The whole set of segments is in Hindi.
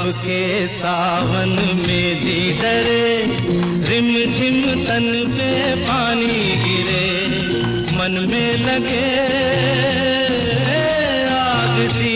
के सावन में जी डरे, रिम झिम तन पे पानी गिरे, मन में लगे आग सी।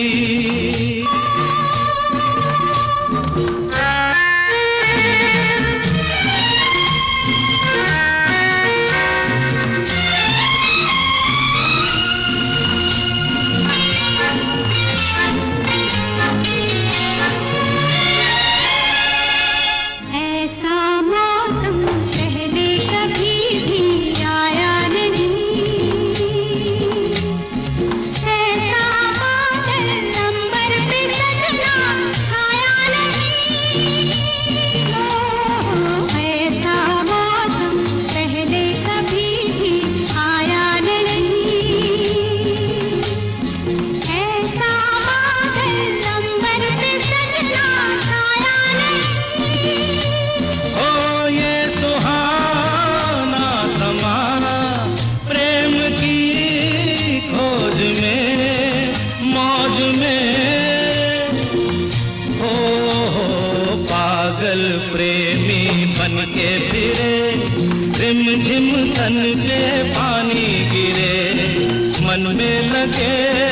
पागल प्रेमी बन के फिरे, रिम झिम तन पे पानी गिरे, मन में लगे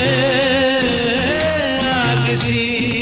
आग सी।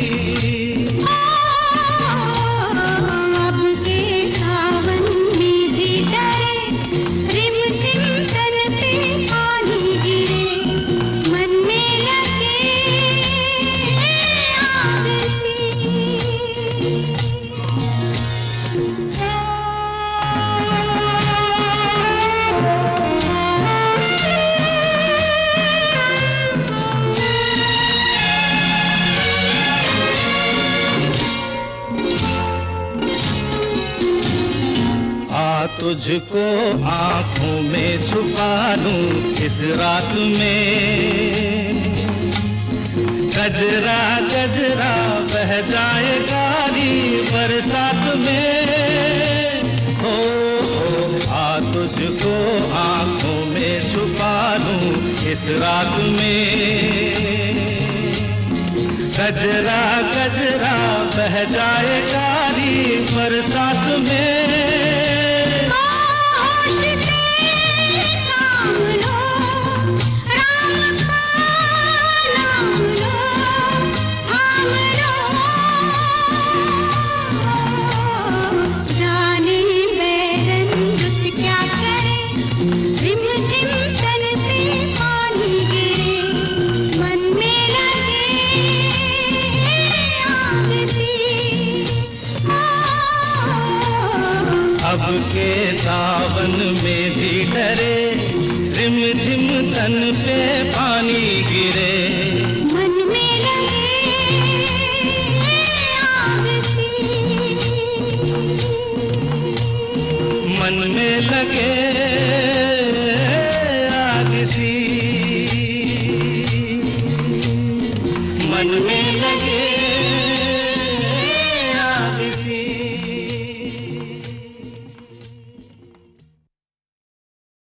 तुझको आँखों में छुपा लूं इस रात में, गजरा गजरा बह जाए गारी बरसात में। हो आ तुझको आँखों में छुपा लूं इस रात में, गजरा गजरा बह जाए गारी बरसात में। अब के सावन में जी डरे, रिम झिम तन पे पानी गिरे, मन में लगे आग सी। मन में लगे